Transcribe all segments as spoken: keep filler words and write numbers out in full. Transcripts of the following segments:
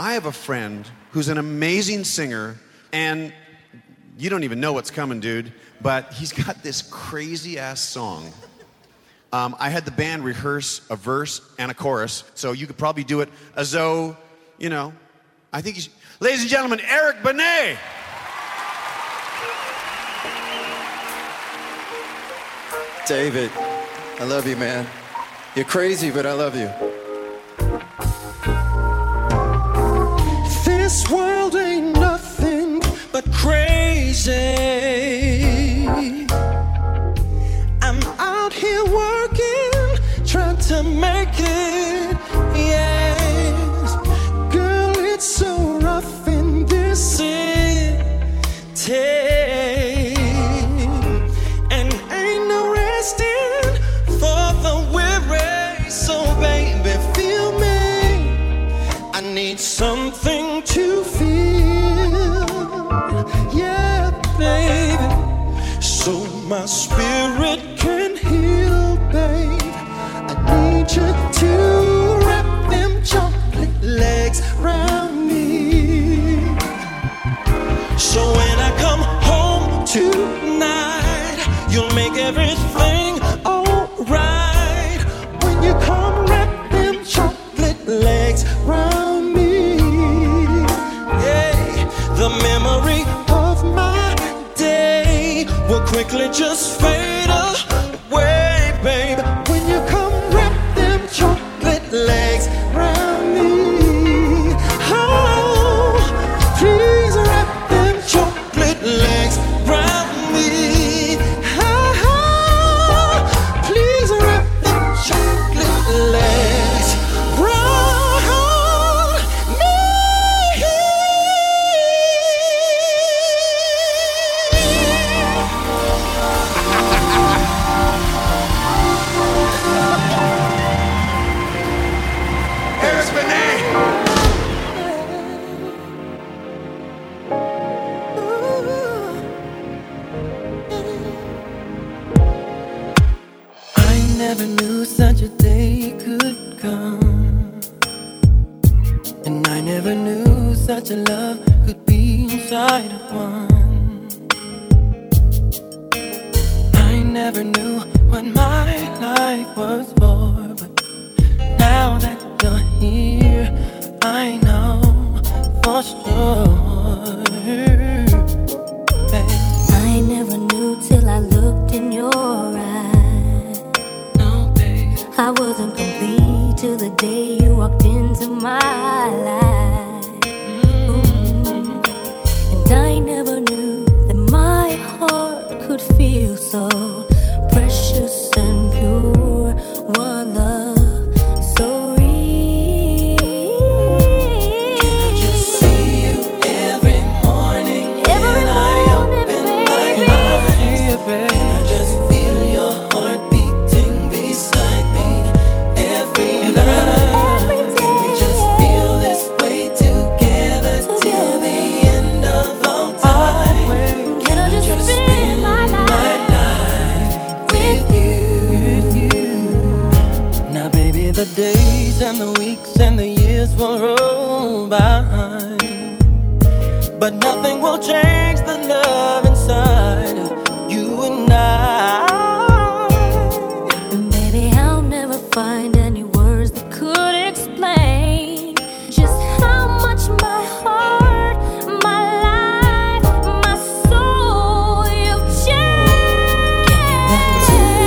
I have a friend who's an amazing singer, and you don't even know what's coming, dude, but he's got this crazy-ass song. Um, I had the band rehearse a verse and a chorus, so you could probably do it as though, you know, I think he's... Ladies and gentlemen, Eric Benet! David, I love you, man. You're crazy, but I love you. This world ain't nothing but crazy. I'm out here working, trying to make it, yes. Girl, it's so rough in this city, and ain't no resting for the weary. So baby, feel me, I need something to feel, yeah, baby, so my spirit can heal, babe. I need you to wrap them chocolate legs round me, so when I come home tonight, you'll make everything alright. When you come, wrap them chocolate legs round me, yeah. The memory of my day will quickly just fade away, babe. When you come, wrap them chocolate legs round me. Oh, please wrap them chocolate legs round me. Oh, please wrap them chocolate legs round me. Eric Benet! I never knew such a day could come, and I never knew such a love could be inside of one. I never knew what my life was for, but now that you're here, I know for sure, babe. I never knew till I looked in your eyes. No, babe. I wasn't complete till the day you walked into my life. Mm. And I never knew that my heart could feel so precious and pure. One love so real. Can I just see you every morning Every when I morning, open my baby. eyes? Can I just feel your heart beating beside me every night? Can we just feel this way together till the end of all time? Can I just spend my life with you? Now, baby, the days and the weeks and the years will roll by, but nothing will change the love inside of you and I. And baby, I'll never find any words that could explain just how much my heart, my life, my soul, you've changed.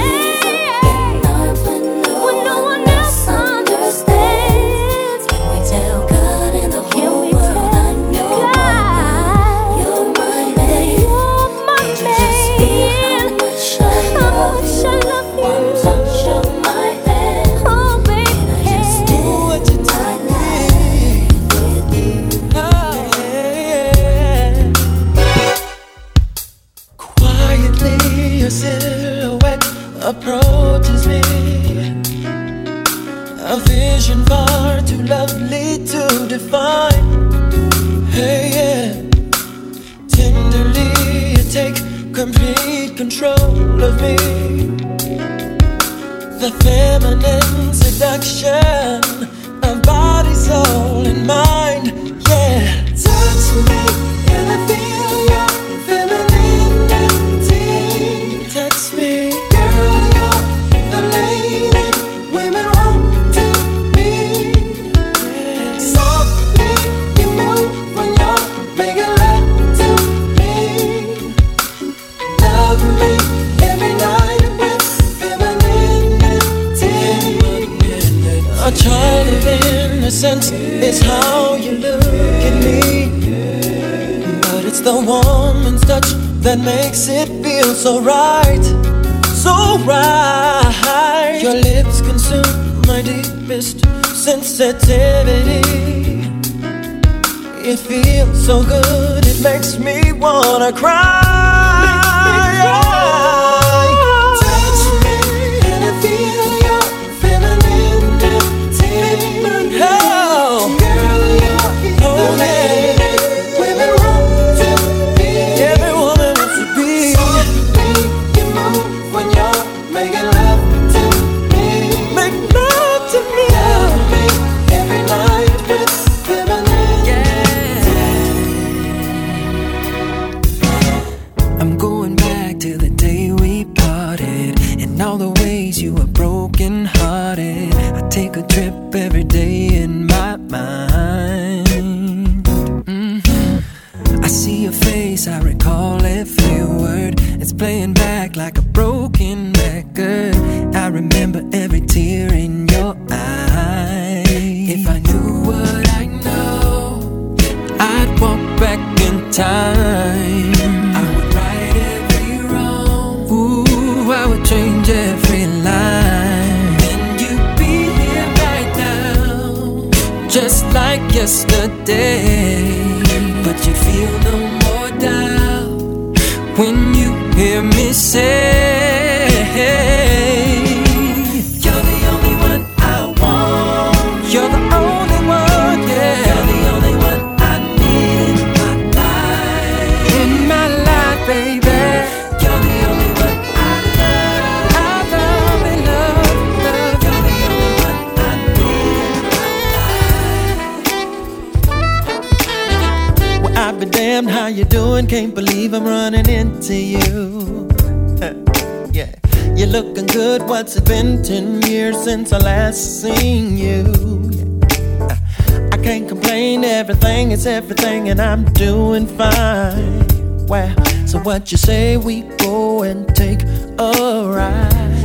When no one else understands, can we tell God and the whole world I know you're my man? You're my man. How much I love you. One touch of my hand. Oh, baby. Can I just do what you tell me? Oh, yeah. Quietly, your silhouette approaches me, a vision far too lovely to define. Hey, yeah. Tenderly, you take complete control of me. The feminine seduction of body, soul, and mind innocence is how you look at me. But it's the woman's touch that makes it feel so right, so right. Your lips consume my deepest sensitivity. It feels so good, it makes me wanna cry. Make me cry. Touch me and I feel your feminine beauty. Oh, girl, you're the lady women want to be. Every woman wants to be. Softly you move when you're making love to me. Make love to me. Love me every night with feminine. Yeah. I'm going back to the day we parted, and all the ways you were broken hearted. I take a trip every day in my mind. Mm-hmm. I see your face, I recall every word. It's playing back like a broken record. I remember every tear in your eye. If I knew what I know, I'd walk back in time. I would right every wrong. Ooh, I would change every line. And you'd be here right now, just like yesterday. But you feel no more doubt when you hear me say, you're the only one I want. You're the only one, yeah. You're the only one I need in my life. In my life, baby. You're the only one I love. I love and love, love. You're the only one I need in my life. Well, I'd be damned how you doing. Can't believe I'm running into you. Yeah, you're looking good. What's it been? Ten years since I last seen you. Yeah. I can't complain. Everything is everything, and I'm doing fine. Wow. So what you say we go and take a ride?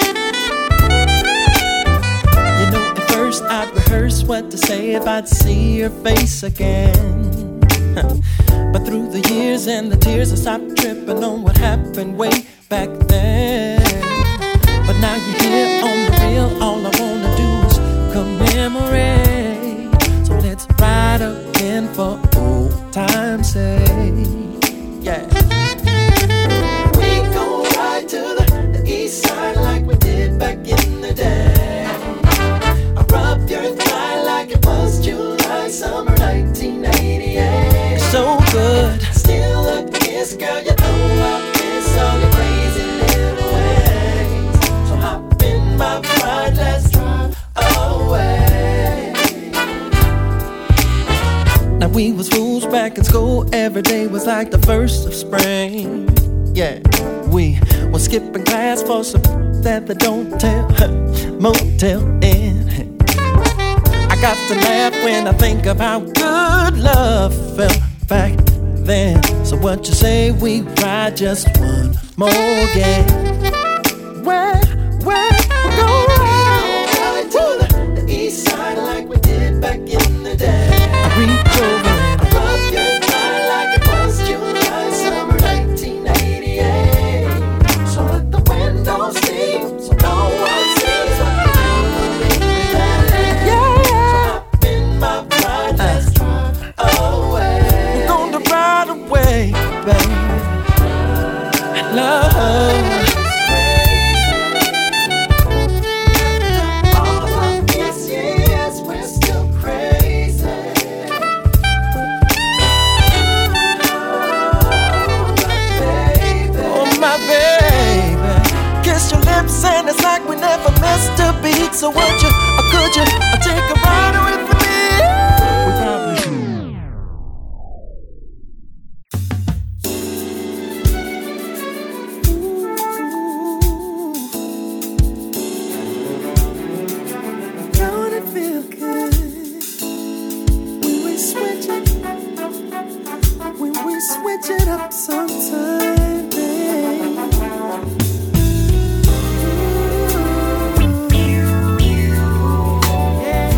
You know, at first I'd rehearse what to say if I'd see your face again. But through the years and the tears, I stopped tripping on what happened way back then. But now you're here on the real. All I wanna do is commemorate. So let's ride again for old time's sake. Yeah. We gon' ride to the, the east side like we did back in the day. I rubbed your thigh like it was July, summer nineteen eighty-eight. So good, still a kiss, girl. You know I miss all your crazy little ways. So hop in my pride, let's drive away. Now we was fools back in school. Every day was like the first of spring. Yeah, we was skipping class for some that they don't tell. Motel Inn. I got to laugh when I think of how good love felt back then. So what you say we ride just one more game? Where, where we go ride to the, the east side like we did back in the day. I reach over and I rub your thigh like it was July, summer nineteen eighty-eight. So let the windows steam, so no one sees what we do when we play. Yeah. So hop in my pride, let's drive away. Right away, baby. Love. All of these years, we're still crazy. Oh, my baby. Kiss your lips and it's like we never missed a beat. So would you, or could you, or take a ride with me? We probably should. Switch it up sometime, babe. Ooh, yeah.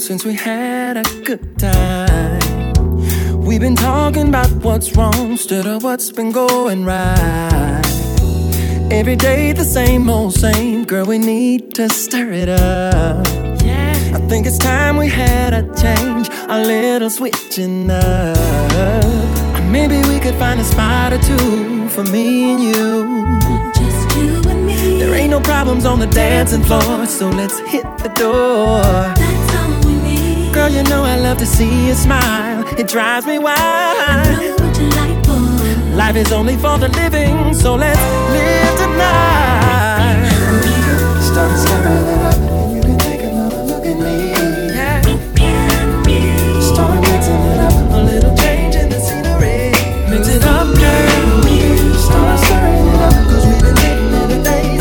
since we had a good time. We've been talking about what's wrong instead of what's been going right. Every day the same old same, girl, we need to stir it up. Yeah. I think it's time we had a change, a little switching up. Or maybe we could find a spot or two for me and you. Just you and me. There ain't no problems on the dancing floor, so let's hit the door. That's all we need. Girl, you know I love to see you smile. It drives me wild. I know what you like, boy. Life is only for the living, so let's live tonight. Start stirring it up, and you can take another look at me. Yeah. Start mixing it up, a little change in the scenery. Mix it up, girl. Start stirring it up, cause we've been hitting it a day.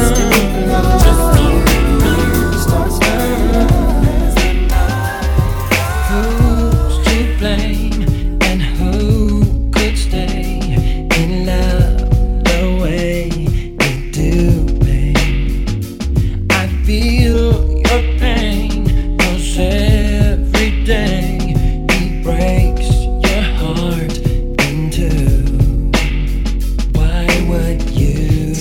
Start stirring it up. Who's to blame, and who could stay in love the way we do, babe? I feel your pain, 'cause every day he breaks your heart in two. Why would you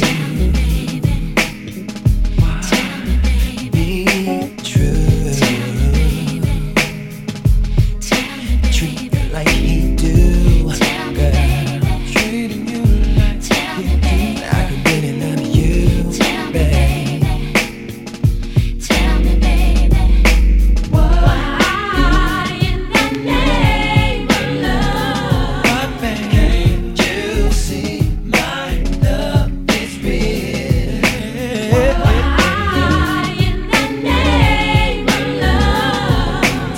be true? Treat you like he do, girl. Treating you like he do. I could really love you, babe. Tell me, baby, why in the name of love? But babe, can't you see my love is real? Why in the name of love?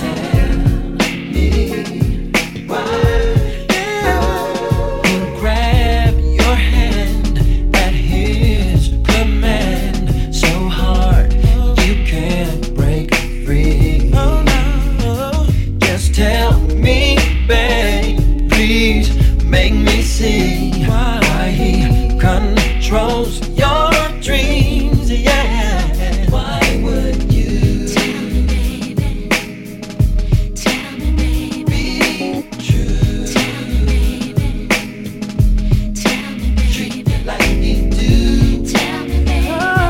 He'll grab your hand at his command, so hard you can't break free. Oh no, just tell me, babe, please make me see why he controls your dreams. Yeah, why would you Tell me, baby. Tell me, baby. be true? Tell me, baby. Tell me, baby. Treat me like he do. Tell me, baby.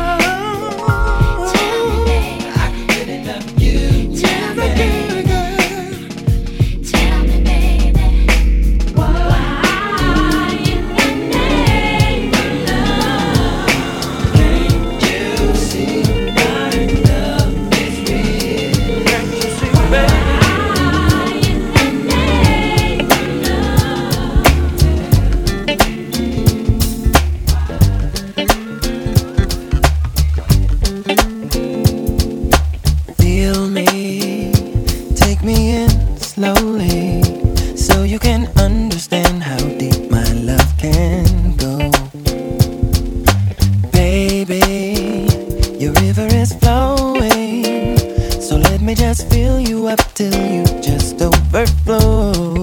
Tell me, baby. I could really love you. Tell me, baby. Tell me, baby. Why in the name of love? Can't you see my love is real? Can't you see, baby? Why in the name of Feel me, take me in slowly, so you can understand how deep my love can go. Baby, your river is flowing, so let me just fill you up till you just overflow.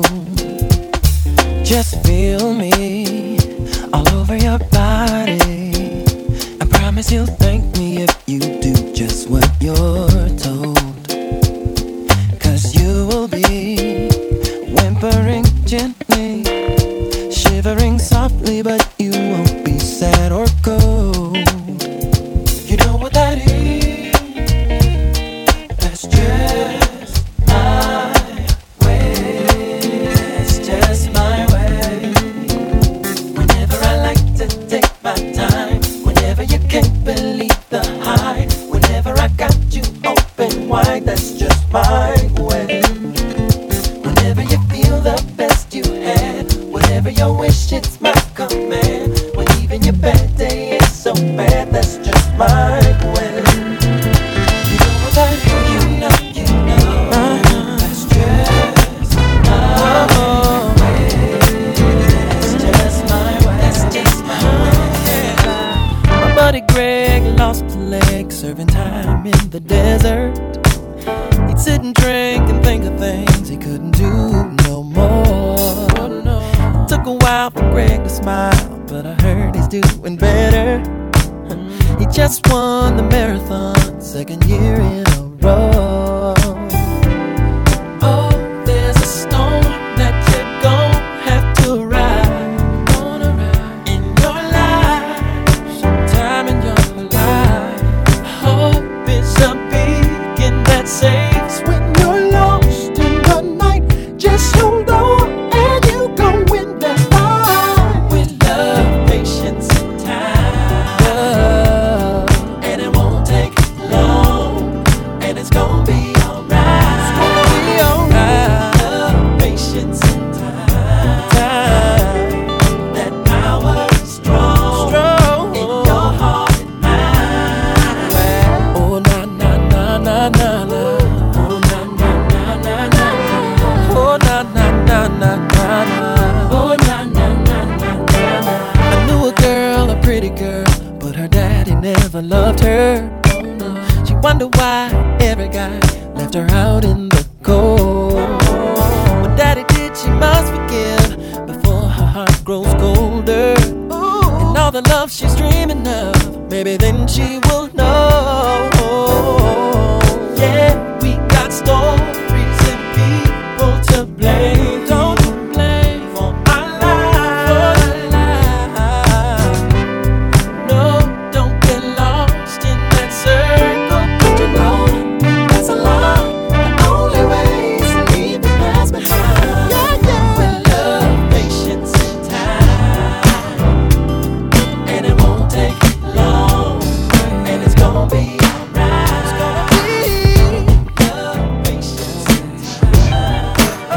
Just feel me all over your body. I promise you'll thank me if you do just what you're told. 'Cause you will be whimpering gently, shivering softly, but you won't be sad or cold. You know what that is? That's just my way. That's just my way. Whenever I like to take my time, whenever you can't believe the high, whenever I got you open wide, that's just my way. Whenever you feel the best you had, whatever your wish, it's my command. When even your bad day is so bad, that's just my way. You know what I do, you know, you know. That's just my way. That's just my way. That's just my way. My buddy Greg lost a leg serving time in the desert. He'd sit and drink and think of things he couldn't do no more. It took a while for Greg to smile, but I heard he's doing better. He just won the marathon, second year in a row. grows colder. And all the love she's dreaming of, maybe then she will know. Yeah, we got stories and people to blame. Don't you blame for our life. No, don't get lost in that circle. Don't you know that's a lie? The only way is to leave the past behind. Yeah, yeah. With love, patience, and time, and it won't take long, and it's gonna be alright. It's gonna be love, patience, and time. Oh,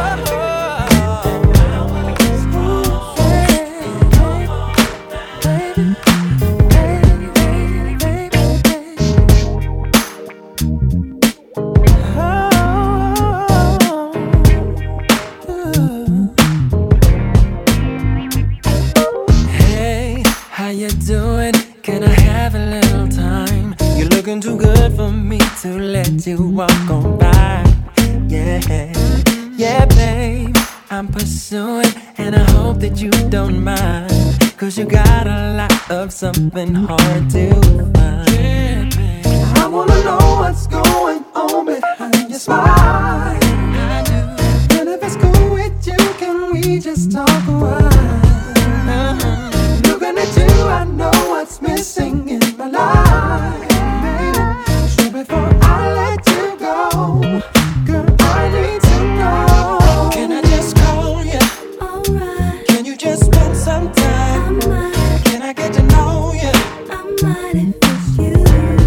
hey, how you doing? Can I have a little time? You're looking too good for me to let you walk on by. Yeah, yeah, babe, I'm pursuing, and I hope that you don't mind, 'cause you got a lot of something hard to find. Yeah, babe, I wanna know what's going on behind your smile. I do. And if it's cool with you, can we just talk a while? Uh-huh. Looking at you, I know what's missing in my life, baby. So before I let you go, girl, I need to know. Can I just call you? Alright, Can you just spend some I time? might, Can I get to know you? I might if it's you.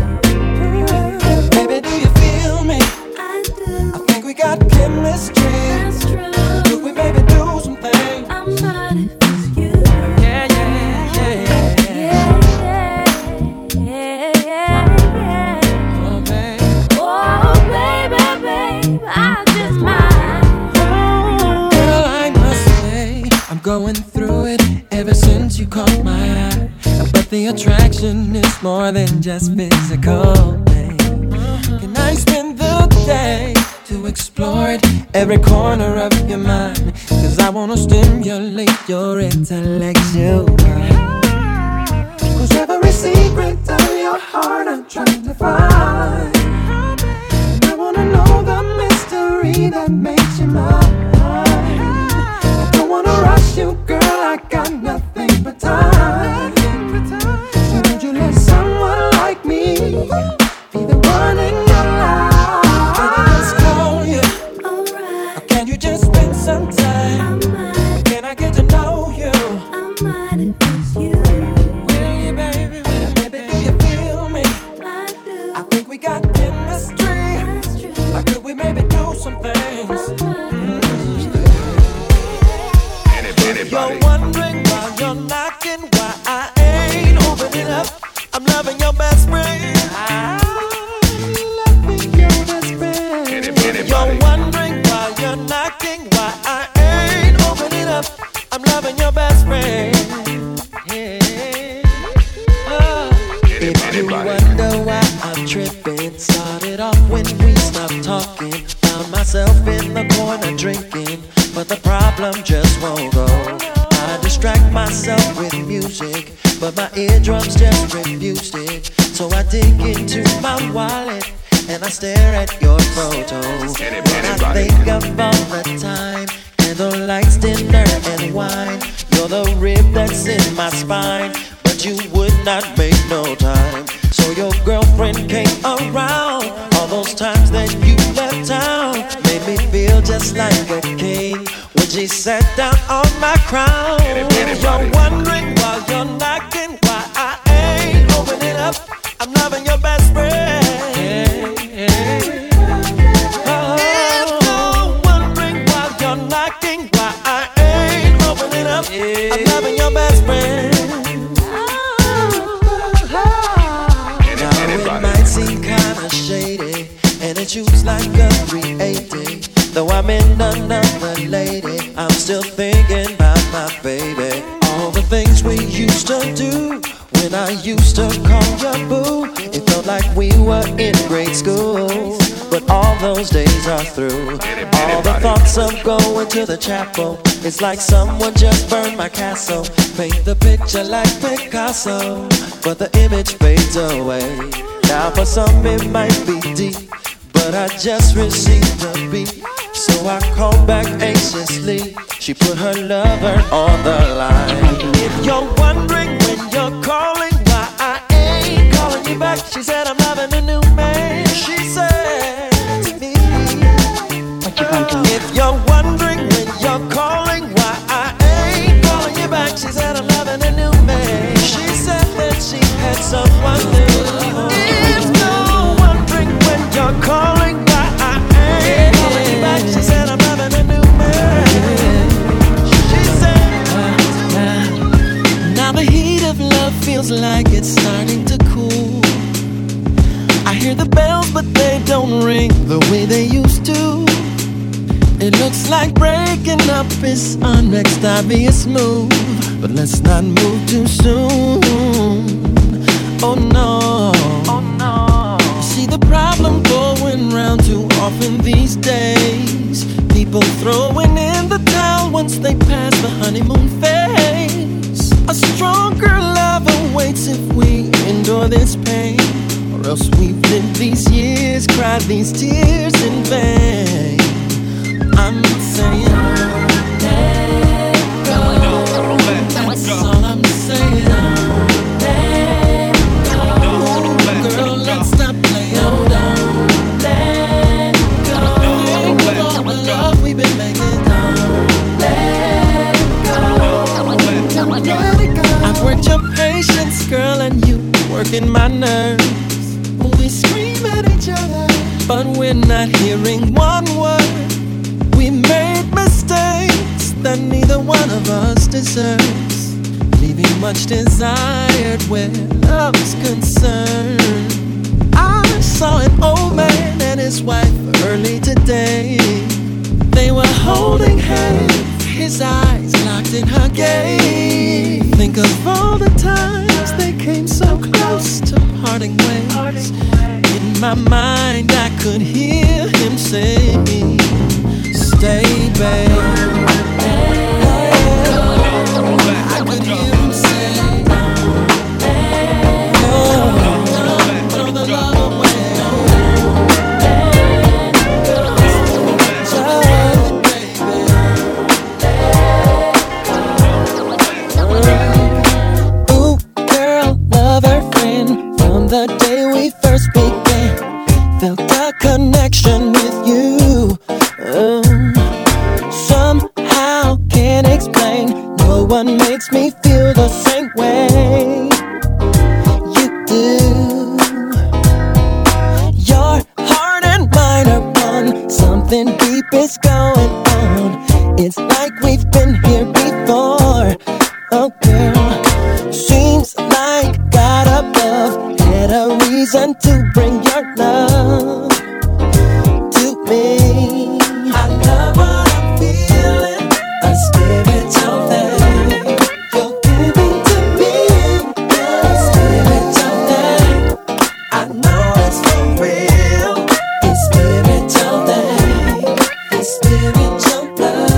Baby, do you feel me? I do, I think we got chemistry. that's true. Could we maybe do some things? I might if it's you. Yeah, yeah, yeah. Yeah, yeah, yeah, yeah. Oh, babe. Oh, baby, babe, I just might. Girl, I must say, I'm going through it ever since you caught my eye. But the attraction is more than just physical, babe. Can I spend the day to explore it, every corner of your mind? 'Cause I wanna stimulate your intellectual mind. 'Cause every secret of your heart I'm trying to find. And I wanna know the mystery that makes you mine. I don't wanna rush you, girl, I got nothing but time. So would you let someone like me be the one in your life? Can I just call you? Alright, Or can you just spend some I time? might, Can I get to know you? I might if it's you. Will you, baby? Baby, do you feel me? I do, I think we got chemistry. that's true. Or could we maybe do some things? You're wondering why you're knocking, why I ain't opening up. I'm loving your best friend. I'm loving your best friend. You're wondering why you're knocking, why I ain't opening up. I'm loving your best friend. Yeah. Oh. If you wonder why I'm tripping, started off when we stopped talking. Found myself in the corner drinking, but the problem just won't go. I distract myself with music, but my eardrums just refused it. So I dig into my wallet and I stare at your photo. And I think of all the time, candlelights, dinner, and wine. You're the rib that's in my spine, but you would not make no time. So your girlfriend came around. All those times that you left town made me feel just like a king when she sat down on my crown. If you're wondering why you're knocking, why I ain't opening up, I'm loving your best friend. Oh. If you're wondering why you're knocking, why I ain't opening up, I'm loving your best friend. Now it might seem kinda shady, and it shoots like a three eighty. Though I'm in another lady, I'm still thinking about my baby. All the things we used to do when I used to call you boo. It felt like we were in grade school, but but all those days are through. All the thoughts of going to the chapel, it's like someone just burned my castle. Paint the picture like Picasso, but the image fades away. Now for some it might be deep, but I just received a beat. So I called back anxiously. She put her lover on the line. If you're wondering when you're calling why I ain't calling you back, she said I'm loving a new man. She said to me, if you're wondering when you're calling why I ain't calling you back, she said I'm loving a new man. She said that she had someone new. If you're wondering when you're calling why I ain't calling you back, she said I'm loving a new man. She said, now the heat of love feels like it's starting to cool. I hear the bells, but they don't ring the way they used to. It looks like breaking up is our next obvious move, but let's not move too soon. Oh no, oh no. See the problem going round too often these days. People throwing in the towel once they pass the honeymoon phase. A stronger love awaits if we endure this pain, or else we've lived these years, cried these tears in vain. I'm saying, let go. That's all I'm saying. Let go. Girl, let's stop playing. Let go. Think of all the love we've been making. Let go. Let it go. I've worked your patience, girl, and you working my nerves. We scream at each other, but we're not hearing one word. We made mistakes that neither one of us deserves, leaving much desired where love's concerned. I saw an old man and his wife early today. They were holding hands, his eyes locked in her gaze. Think of all the times they came so close to parting ways. In my mind I could hear him say, stay, babe. I could hear him say, no, don't throw the love away. Ooh, girl, love her friend. From the day we first began, felt a connection with you. Oh. Somehow can't explain. No one makes me feel the same way you do. Your heart and mine are one. Something deep is going on. It's like we've been here before. Oh girl, seems like God above had a reason to bring your love to me. I love what I'm feeling, a spiritual thing. You're giving to me, a spiritual thing. I know it's for real, it's spiritual thing. It's spiritual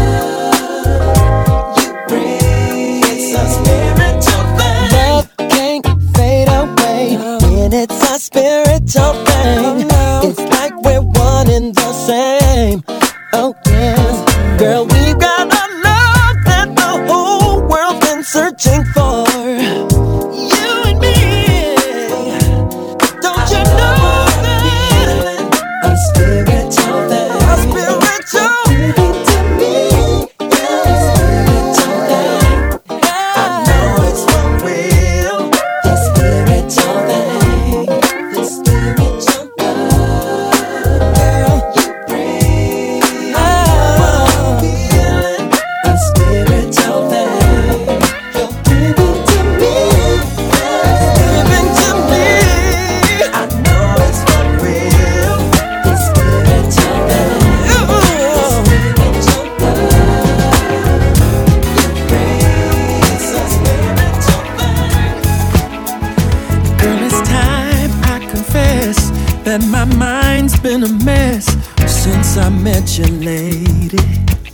love you bring. It's a spiritual thing. Love can't fade away when it's a spiritual thing. It's like we're one in the same. Oh yeah, girl, we've got a love that the whole world's been searching for. You and me, don't you know that a spiritual thing, a spiritual giving to me, a spiritual thing. I know it's for real, the spiritual thing, the spiritual love, girl, you bring. Oh, feeling a spiritual thing. You're giving to me, giving to me. I know it's for real, the spiritual thing, the spiritual love you bring. It's a spiritual thing. Girl, it's time I confess that my mind's been a mess. I met you, lady.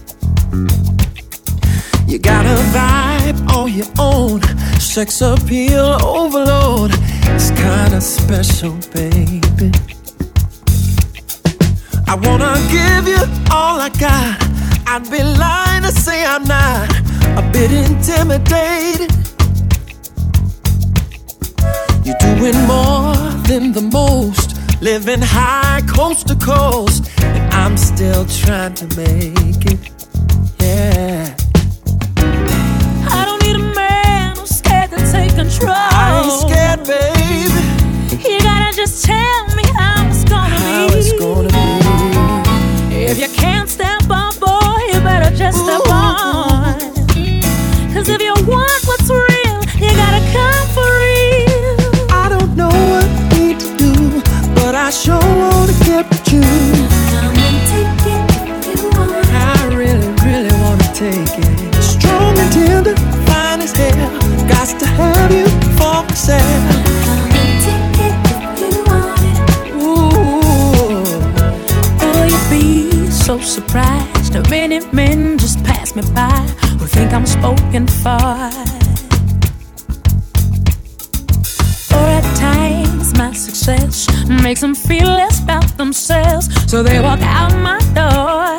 You got a vibe all your own, sex appeal overload. It's kinda special, baby. I wanna give you all I got. I'd be lying to say I'm not a bit intimidated. You're doing more than the most, living high coast to coast, and I'm still trying to make it, yeah. I don't need a man who's scared to take control. I ain't scared, baby. You gotta just tell me how it's gonna How be. it's gonna be. If you can't step up, boy, you better just step Ooh. on. Cause if you want what's real, you gotta come for real. I don't know what I need to do, but I sure wanna get with you. Come and take it if you want. I really, really wanna take it. Strong and tender, fine as hell. Got to have you for myself. Come and take it if you want it. Ooh. Will you be so surprised if many men just pass me by who think I'm spoken for? Or at times my success makes them feel less about themselves, so they walk out my door.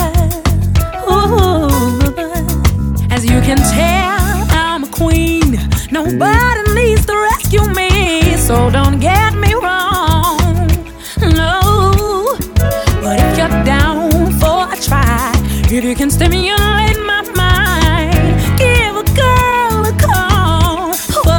Ooh. As you can tell, I'm a queen. Nobody needs to rescue me, so don't get me wrong. No, but if you're down for a try, if you can stimulate my mind, give a girl a call.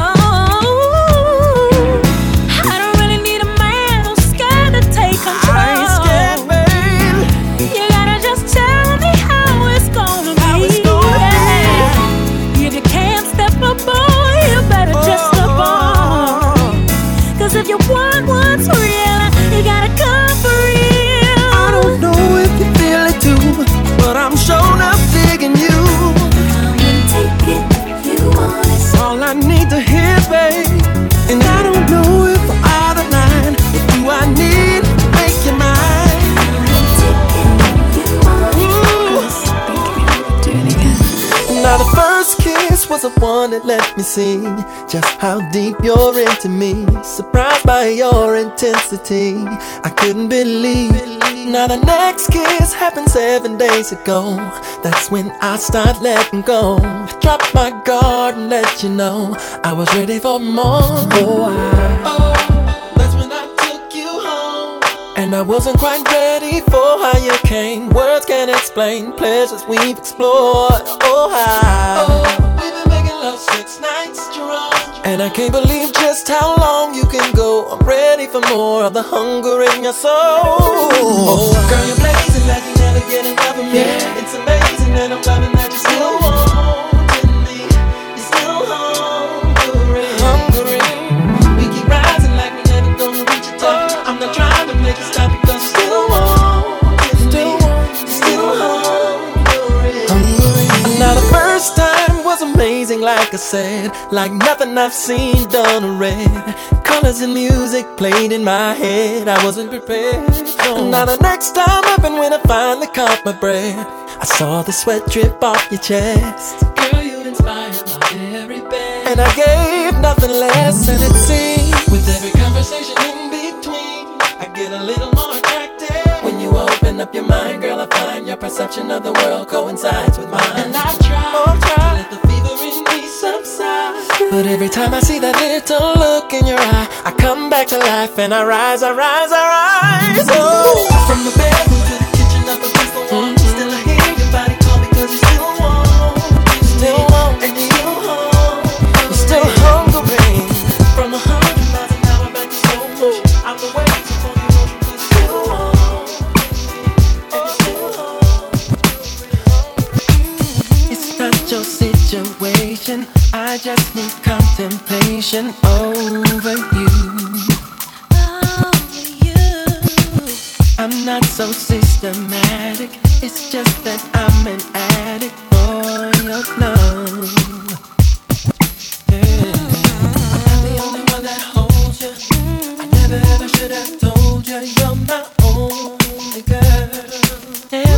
Whoa. I don't really need a man who's scared to take control. I ain't scared, babe. You gotta just tell me how it's gonna be. How it's gonna yeah. If you can't step up, boy, you better just step on. Cause if you want what's real, you gotta come for real. I don't know if you feel it too, but I'm sure not digging you. Come and take it if you want it. All I need to hear, babe. And I don't know if I'm out of line. If you I need, make your mind. Come and take it if you want it. Do it again. Now the first kiss was the one that let me see just how deep you're into me. Surprised by your intensity, I couldn't believe. Now the next kiss happened seven days ago. That's when I start letting go. Dropped my guard and let you know I was ready for more. Oh, I, oh, that's when I took you home. And I wasn't quite ready for how you came. Words can't explain pleasures we've explored. Oh, I, oh, we've been making love six nights strong. And I can't believe just how long you can go. I'm ready for more of the hunger in your soul. Oh, girl, you're blazing like you never get enough of me. Yeah. It's amazing that I'm loving that you're still wanting me. You're still hungry. Hungry. We keep rising like we never gonna reach a top. I'm not trying to make it stop because you're still wanting still me. You're still hungry. Hungry. Now the first time was amazing, like I said, like nothing I've seen done or read. Colors and music played in my head, I wasn't prepared. No. Now the next time happened when I finally caught my breath. I saw the sweat drip off your chest. Girl, you inspired my very best. And I gave nothing less, and it seemed with every conversation in between, I get a little more attracted. When you open up your mind, girl, I find your perception of the world coincides with mine. And I try, oh, try to let the fever in me subside, but every time I see that little look in your eye, I come back to life and I rise, I rise, I rise. Oh, from the bedroom to the kitchen, up against the wall, mm-hmm. Still I hear your body call because you still want, you still want, and you still hungry, you're still hungry. From a hundred miles an hour back to slow motion, I'm the way to phone you motion because you still want, and you still hungry. It's not your situation, I just need contemplation over you. Over you. I'm not so systematic, it's just that I'm an addict for your love. Yeah. I'm not the only one that holds you. I never ever should have told you you're my only girl. Yeah.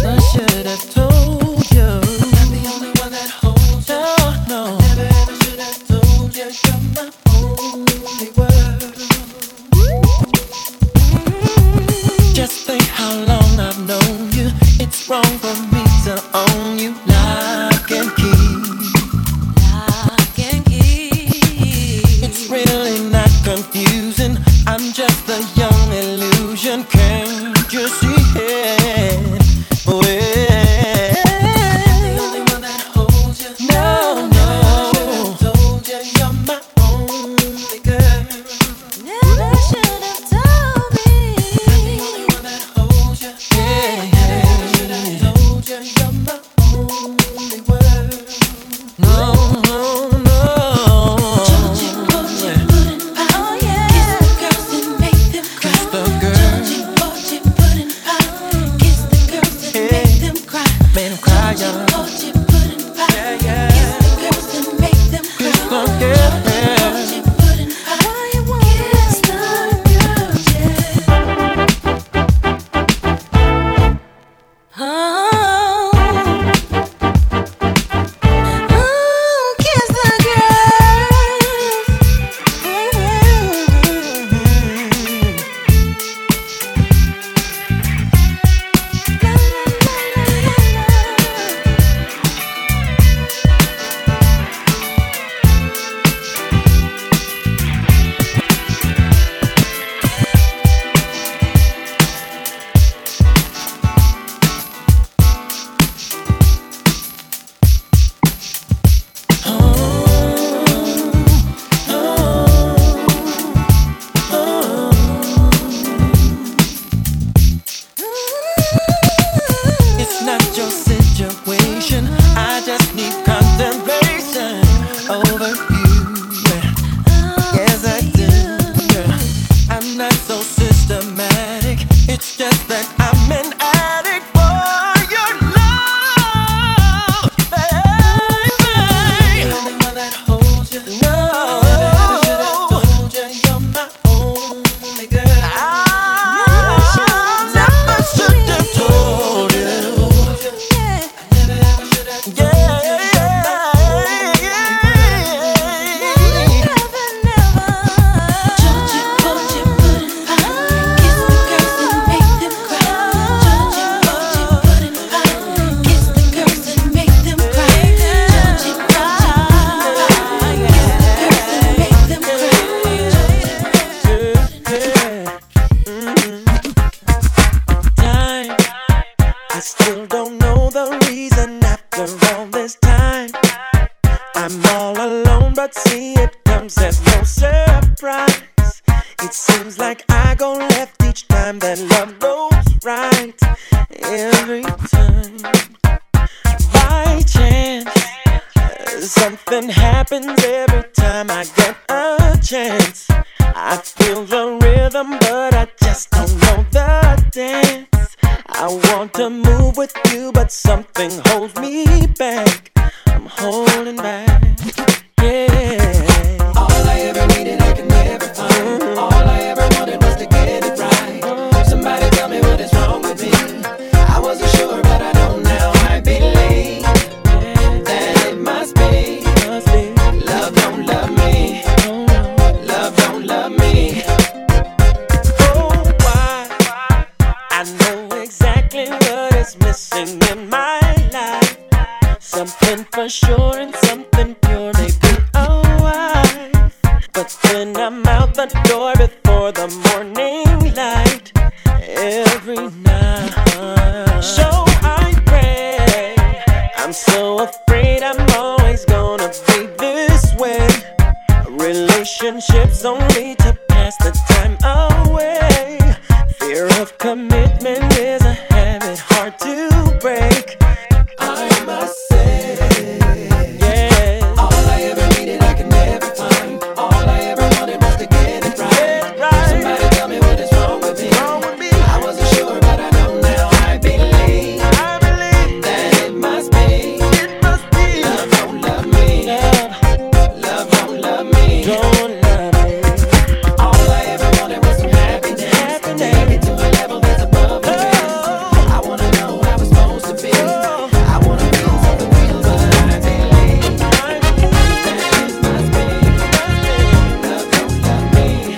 me it comes as no surprise. It seems like I go left each time that love goes right. Every time, by chance, something happens every time I get a chance. I feel the rhythm, but I just don't know the dance. I want to move with you, but something holds me back. I'm holding back, yeah. All I ever needed, I could never find. Mm-hmm. All I ever wanted was to get it right. Somebody tell me what is wrong with me. I wasn't sure, but I know now. I believe that it must be. Love don't love me. Love don't love me. Oh, why? I know exactly what is missing in my life. Something for sure and something pure, maybe a wife. But then I'm out the door before the morning light every night. So I pray, I'm so afraid I'm always gonna be this way. Relationships only to pass the time away. Fear of commitment is a habit hard to break. I must say, yeah. All I ever needed, I could never find. All I ever wanted was to get it right. Get right. Somebody tell me what is wrong with me. Wrong with me. I wasn't sure, but I know now. I believe I believe that it must be. it must be Love don't love me. love. Love don't love me. Don't love me. All I ever wanted was some happiness. Take it to a level that's above the rest. I wanna know how it's supposed to be. I wanna feel something real, but I believe that it must be. Love don't love me.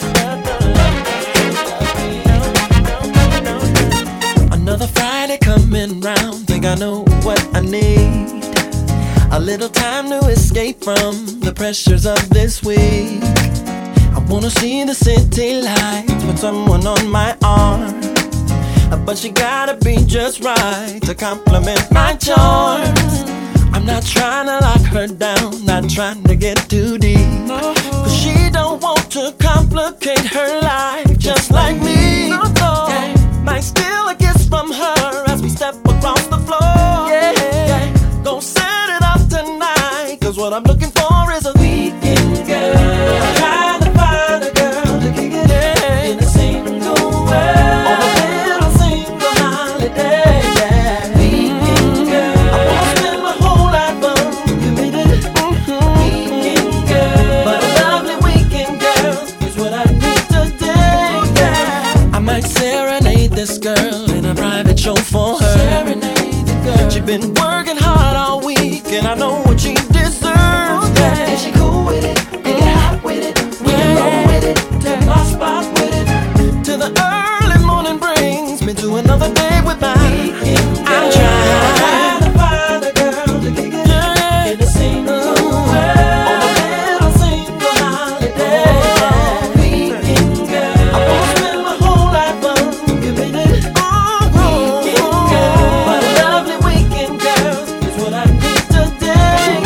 Another Friday coming round, think I know what I need. A little time to escape from the pressures of this week. I wanna see the city lights with someone on my arm, but she gotta be just right to compliment my charms. I'm not trying to lock her down, not trying to get too deep, cause she don't want to complicate her life just like me. Yeah. Might steal a kiss from her as we step across the floor. Yeah. Don't set it up tonight, cause what I'm looking for is a weekend girl. I'm trying to find a girl to kick it in, in a single world, on a little single holiday. Yeah. Weekend girl, I wanna spend my whole life uncommitted. Mm-hmm. Weekend girl, but a lovely weekend girl is what I need today. Yeah. I might serenade this girl in a private show for her. Serenade the girl. She been working hard all week, and I know what she deserves. Yeah. Is she cool with it? We get hot with it. We can roll with it. Take my spot with it. Till the early morning brings me to another day with my Weekend I'm girl. trying to find a girl to kick it Yeah. in a single world, on a little single holiday. Weekend girl. I wanna spend my whole life uncommitted. Weekend girl. But a lovely weekend girl is what I need today.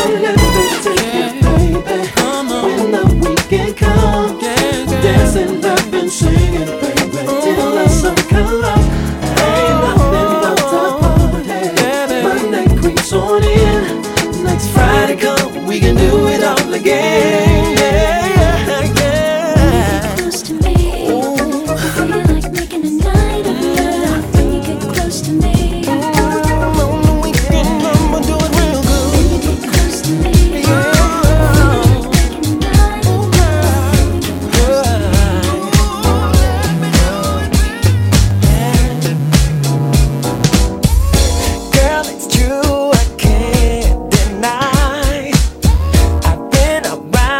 Baby, Come on. when the weekend comes, Yeah, girl. dancing, laughing, singing, baby, till the sun comes up. Ain't nothing but the party. Baby. Monday creeps on in. Next Friday come, we can do it all again. Yeah, yeah, yeah. Close to me, I feel like making a night of love. When you get close to me, On the weekend, I'ma do it real good. when you get close to me, I feel like making a night of Girl, it's true, I can't deny. I've been around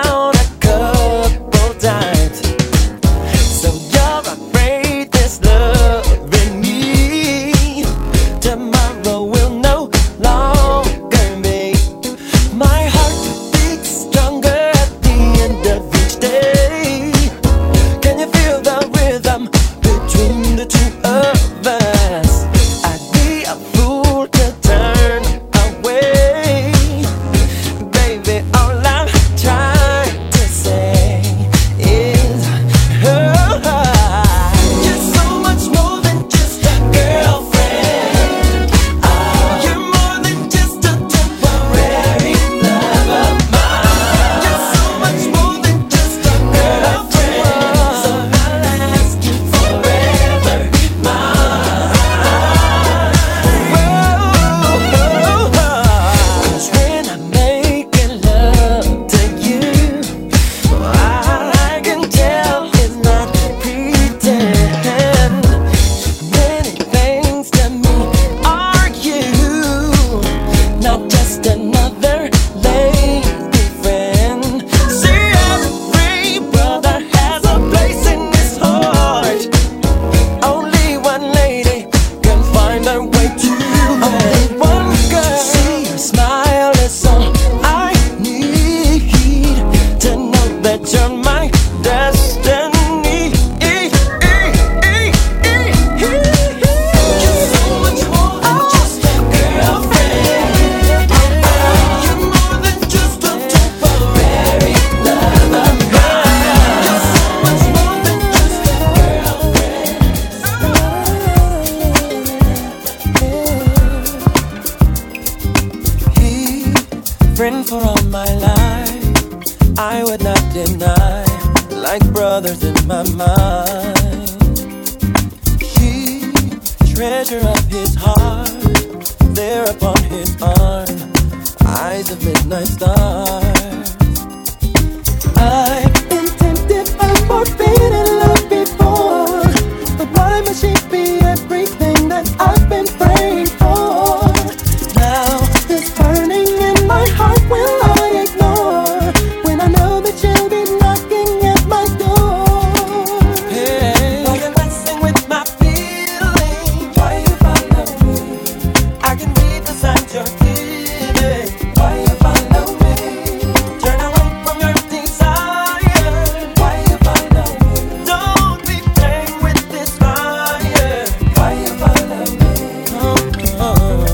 I would not deny, like brothers in my mind. He, treasure of his heart, there upon his arm, eyes of midnight stars. I've been tempted by forbidden love before, but why must she be everything that I've been praying for? Now this burning in my heart will I ignore, when I know that you'll be knocking at my door. Hey, why you messing with my feelings? Why you follow me? I can read the signs you're giving. Why you follow me? Turn away from your desire. Why you follow me? Don't be playing with this fire. Why you follow me? Oh, oh.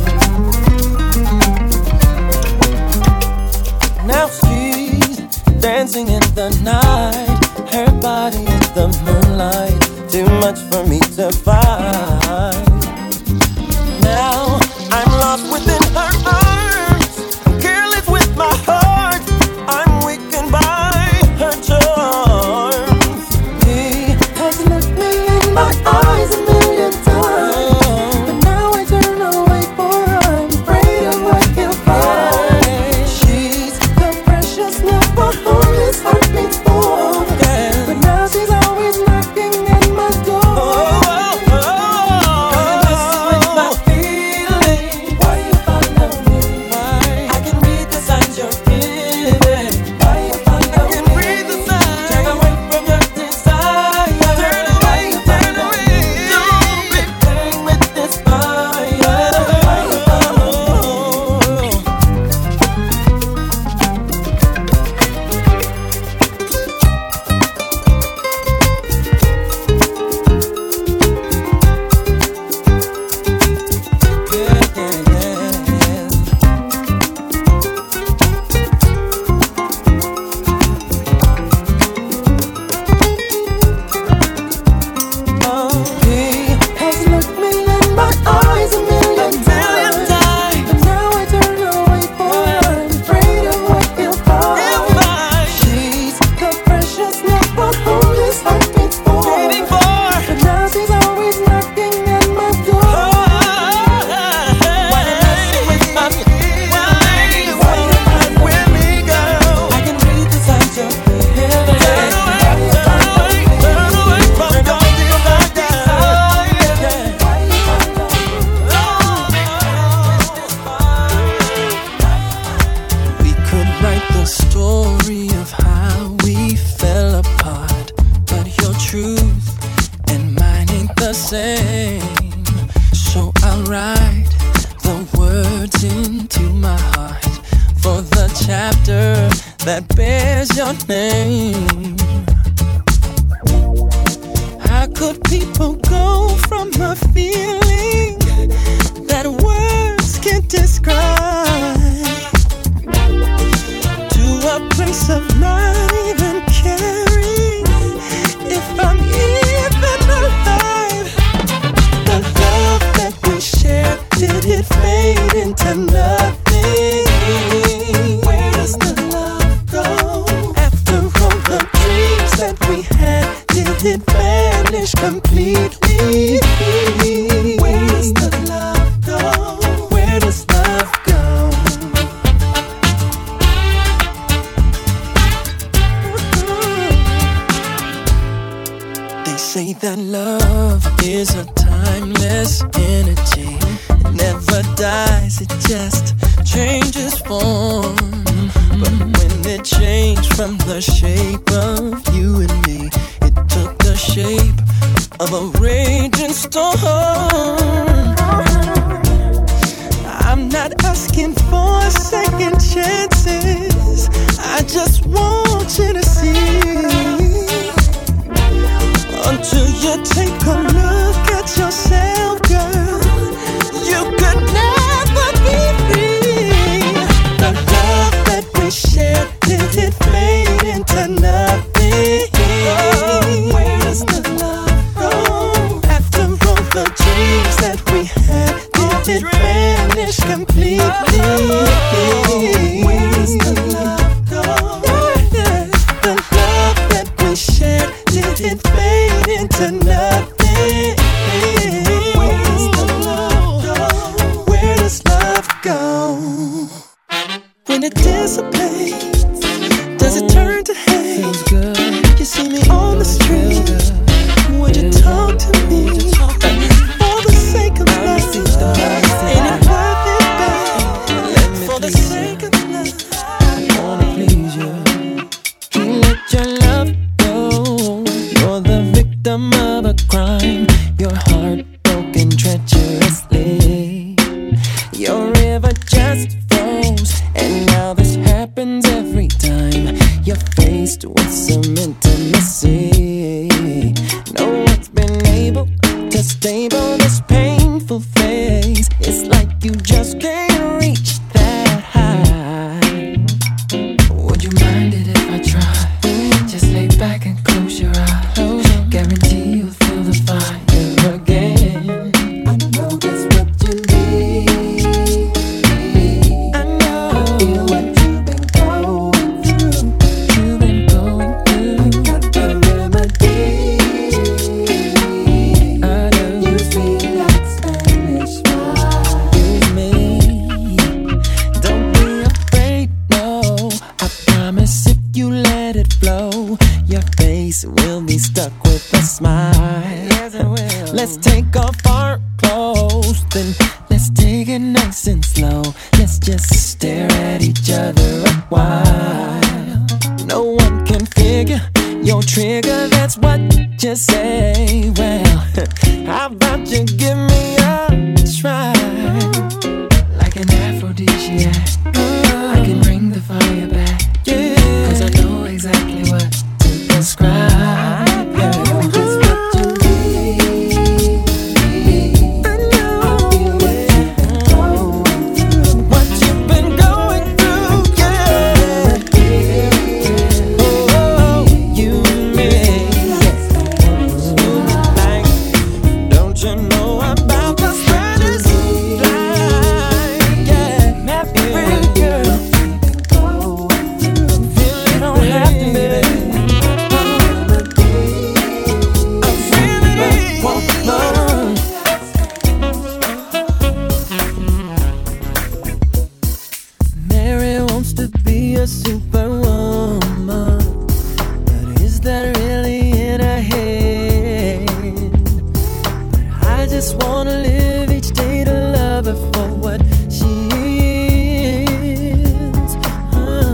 Now she's dancing in the night, her body in the moonlight, too much for me to find. Now I'm lost within her arms, careless with my heart, I'm weakened by her charms. He has looked me in my eyes a million times, but now I turn away for I'm afraid of what he'll find. She's the precious love for whom his heart beats for, but now she's always knocking at my door. That bears your name. How could people go from a feeling that words can't describe to a place of not even caring if I'm even alive? The love that we shared, did it fade into nothing? Where does the love go? After all the dreams that we had, did it vanish completely? Where does the love go? Where does love go? They say that love is a timeless energy. It never dies, it just changes form. But when it changed from the shape of you and me, it took the shape of a raging storm. I'm not asking for second chances, I just want you to see. Until you take a look at yourself, girl, you could never be free. The love that we shared, did it fade into nothing? Where does the love go? After all the dreams that we had, did it vanish completely? Where does the love go? turn to hate. Feels good. You see me on the street. Would you talk to me? For the sake of love. Ain't it worth it, babe? For the sake of love. I wanna please you. Can't let your love go. You're the victim of a crime. Your heart broken treacherously. Your river just froze, and now this happens every time you're faced with some intimacy. No one's been able to stable this painful phase. It's like you just can't reach that high. Would you mind it if I try? Just lay back and close your eyes. Guarantee you'll feel the fire again. I know that's what you need. I know. I feel what you've been going through. You've been going through. I got the remedy. I know. You speak like Spanish fly. Use me. Don't be afraid, no. I promise if you let it flow, your face will be stuck with a smile. Yes, it will. Let's take off our clothes, then let's take it nice and slow. Let's just stare at each other a while. No one can figure your trigger, that's what you say. Well, how about you give me a try? Like an aphrodisiac, I can bring the fire back. Yeah, 'cause I know exactly what to prescribe. Yeah, just what you need. I know. I feel what you've been going through. What you've been going through, yeah. Oh, you and me. Like, don't you know about the Spanish fly? Yeah, every girl. Feel it don't have to be. Mary wants to be a superwoman, but is that really in her head? I just wanna live each day to love her for what she is. Uh-huh.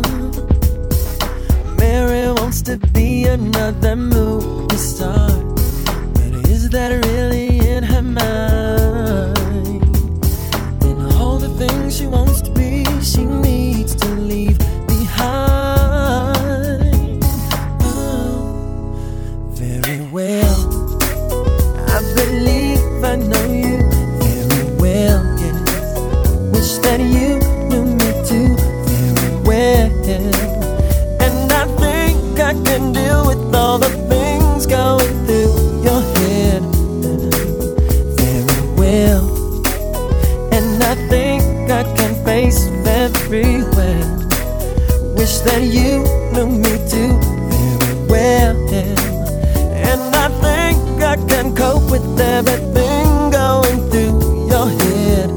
Mary wants to be another movie star, but is that really in her mind? And all the things she wants to be, she needs to leave behind. Oh, very well. I believe I know you very well, yes. Wish that you knew me too very well. And I think I can deal with all the things going through your head very well. And I think I can face everywhere. Wish that you knew me too very well. And I think I can cope with everything going through your head.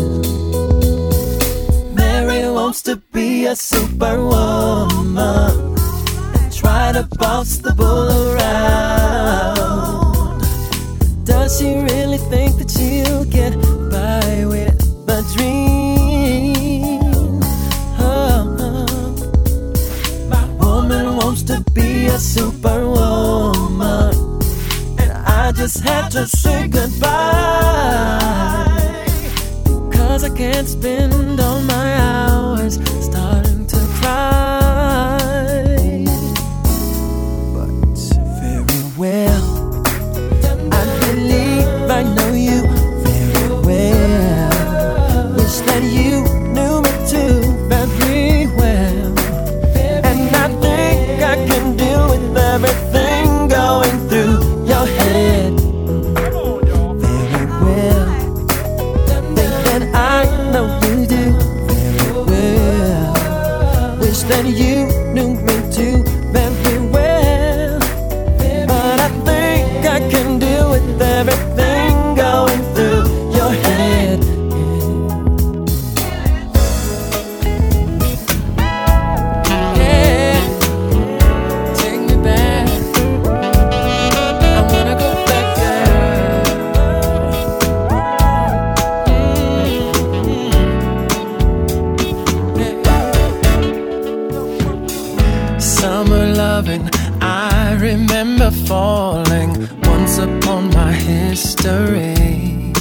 Mary wants to be a superwoman and try to boss the bull around. Does she really think that she'll get by with a dream? Oh, my woman wants to be a superwoman, and I just had to say goodbye, 'cause I can't spend all my hours starting to cry. But very well, I believe I know you very well. Wish that you knew me too very well. And I think I can deal with everything going through your head very well. Think that I know you do very well. summer loving, I remember falling once upon my history.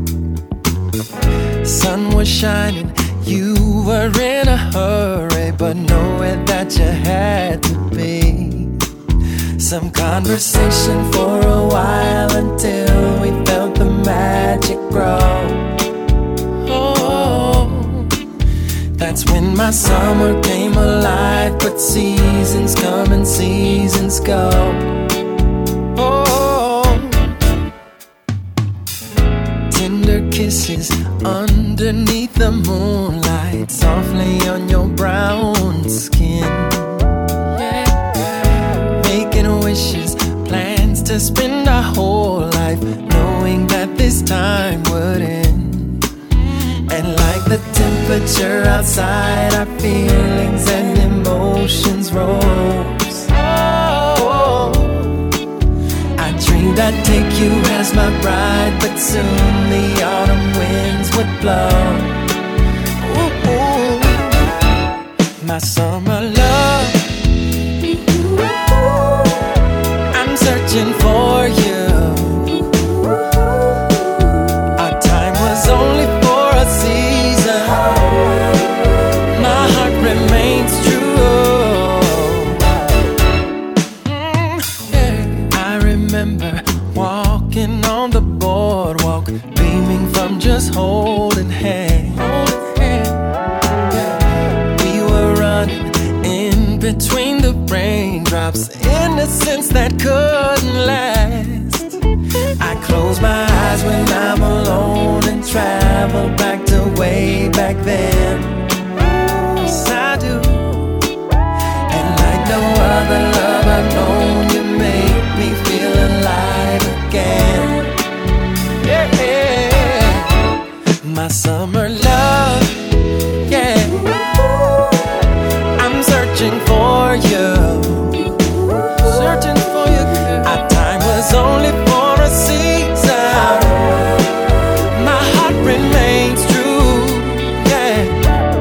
Sun was shining, you were in a hurry, but nowhere that you had to be. Some conversation for a while until we felt the magic grow. That's when my summer came alive, but seasons come and seasons go. Oh, tender kisses underneath the moonlight, softly on your brown skin. Making wishes, plans to spend our whole life, knowing that this time would end. And like the temperature outside, our feelings and emotions rose. Oh, I dreamed I'd take you as my bride, but soon the autumn winds would blow. Ooh, ooh. My summer love, I'm searching for you. Our time was only for a season. My heart remains true. Mm, yeah. I remember walking on the boardwalk, beaming from just holding hands. We were running in between the raindrops, innocence that couldn't last. I close my eyes when I'm alone and travel back to way back then. Yes, I do. And like no other love I've known, you make me feel alive again. Yeah, my summer love, yeah. I'm searching for you, searching for you, girl. Our time was only for a season. My heart remains true, yeah.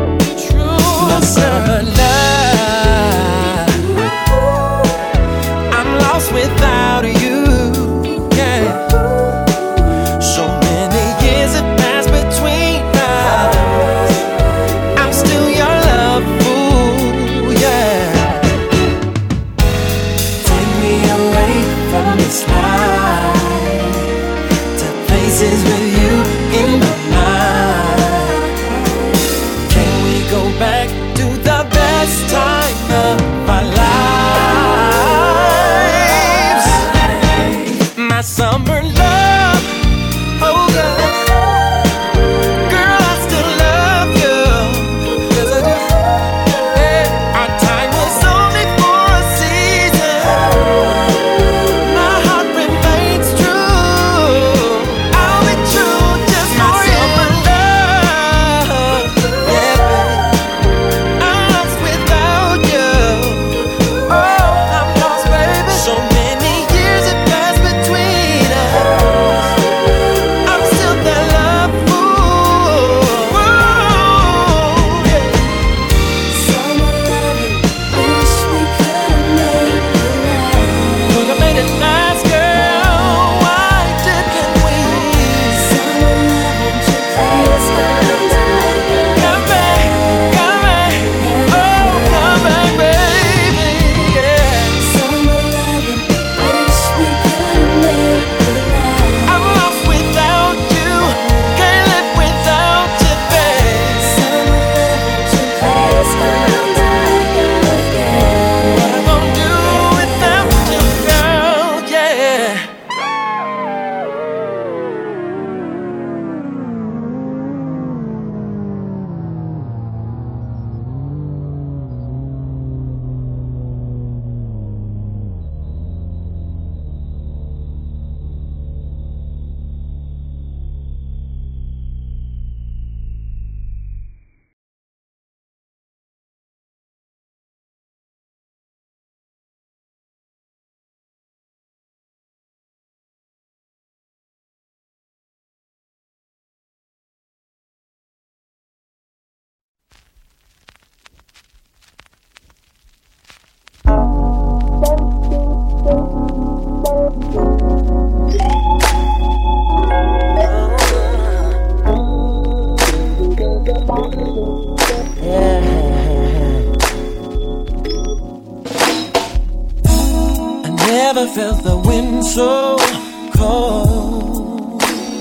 never felt the wind so cold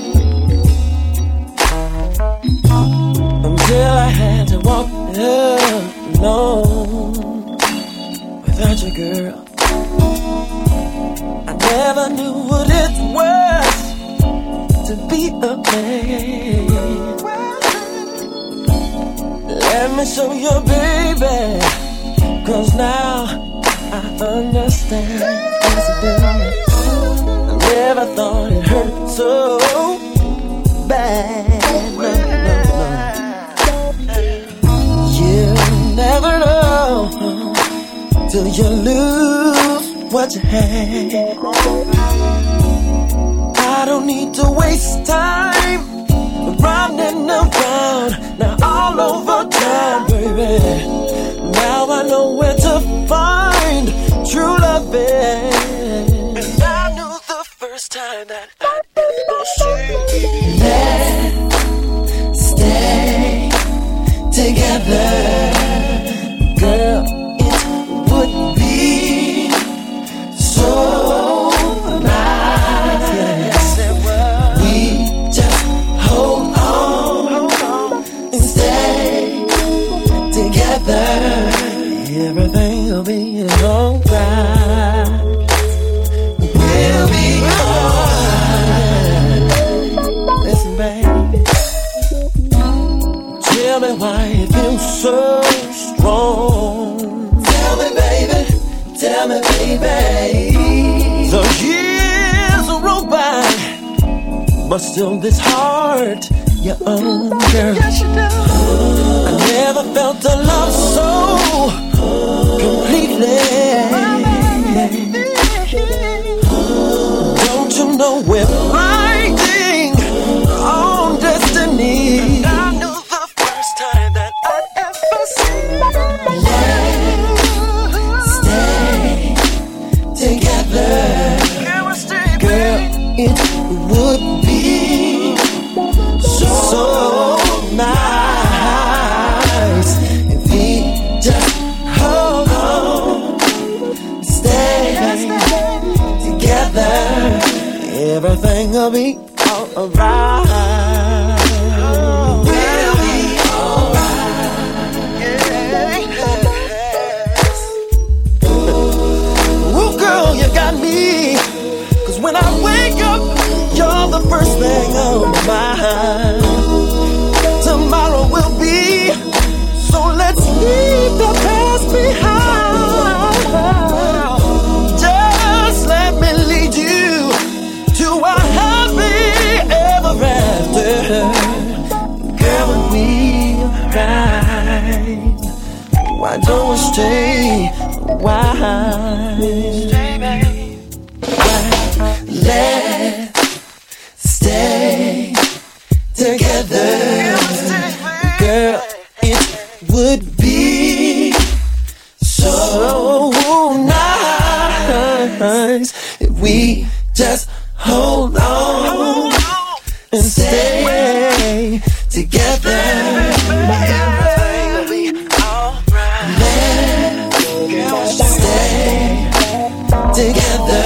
until I had to walk alone without you, girl. I never knew what it was to be a man. Let me show you, baby, 'cause now I understand. Yes, it does. I never thought it hurt so bad. No, no, no. You never know till you lose what you had. I don't need to waste time running around now all over town, baby. Now I know where to find true love is. And I knew the first time that I'd ever seen. Let's stay together, girl. It would be so nice. Yes, we just hold on and stay together. Everything will be alright. We'll be alright. Listen, baby, tell me why it feels so strong. Tell me, baby, tell me, baby. The years roll by, but still this heart your own, girl. Yes, you do. I never felt a love so completely. Don't you know we're riding on destiny? I knew the first time that I'd ever seen. Let's stay together, girl. It would be so nice if we just hold on, stay together. Everything will be alright. We'll be alright. Yes. Ooh, girl, you got me. 'Cause when I wake up, you're the first thing on my mind. Tomorrow will be, so let's leave the past behind. Just let me lead you to a happy ever after. Girl, when we ride, why don't we stay a while? Let's stay together, girl. It would be so nice if we just hold on and stay together. Everything will be alright. Let's stay together.